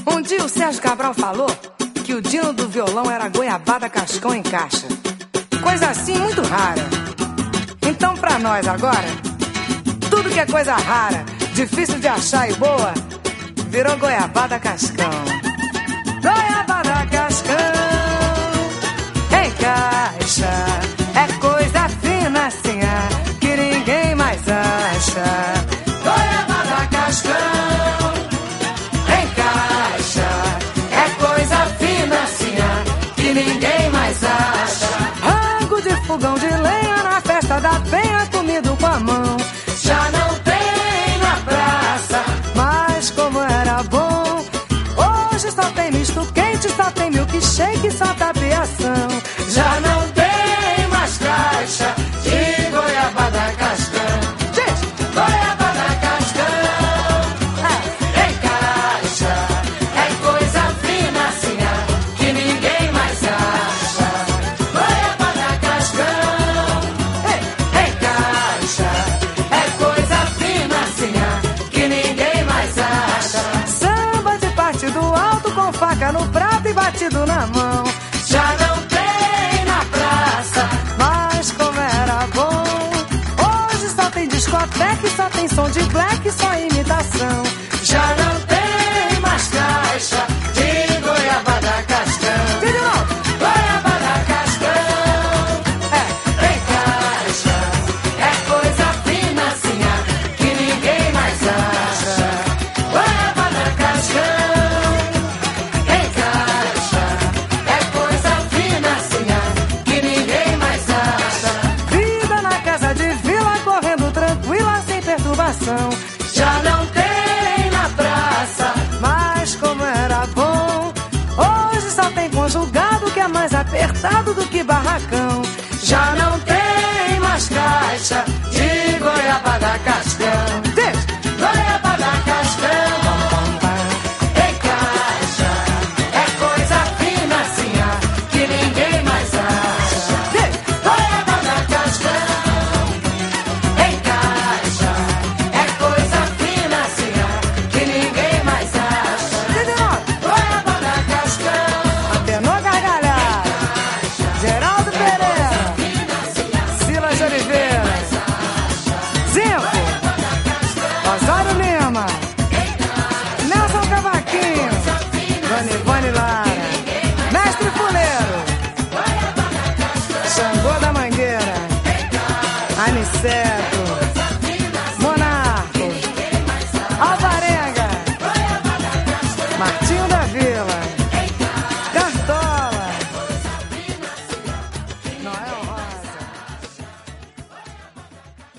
Um dia o Sérgio Cabral falou que o dino do violão era goiabada cascão em caixa. Coisa assim muito rara. Então pra nós agora, tudo que é coisa rara, difícil de achar e boa, virou goiabada cascão. Goiabada cascão em caixa, é coisa fina assim, que ninguém mais acha. Goiabada cascão em caixa, é coisa fina assim, que ninguém mais acha. Rango de fogão de lenha na festa da penha, comido com a mão, já não tem na praça, mas como era bom. Hoje só tem misto quente, só tem milkshake, só tapeação. Já não tem mais caixa de goiabada cascão. Diz, goiabada cascão em caixa, é coisa fina assim, que ninguém mais acha. Goiabada cascão em caixa, é coisa fina assim, que ninguém mais acha. Samba de partido alto com faca no prato e batido na mão. Já não tem na praça, mas como era bom. Hoje só tem discoteca, só tem som de black, só imitação. Já não tem mais caixa de goiabada cascão. De novo, goiabada cascão em caixa, é coisa fina assim, que ninguém mais acha. Goiabada cascão em caixa, é coisa fina assim, que ninguém mais acha. Vida na casa de vila, correndo tranquila, sem perturbação. Já não tem na praça, mas como era bom. Hoje só tem conjugado, que é mais apertado do que barracão. Já não tem mais caixa de goiabada cascão. Diz, goiabada cascão em caixa, é coisa fina assim, que ninguém mais acha. Diz, goiabada cascão em caixa, é coisa fina assim, que ninguém mais acha. Diz de novo, goiabada cascão. Atenor Gargalhada, Geraldo Pereira, Silas de Oliveira, Zinco, Osório Lima, Nelson Cavaquinho, Dona Ivone Lara, Mestre Fuleiro, Xangô da Mangueira, Aniceto, Monarco, Alvarenga, Martinho da Vila.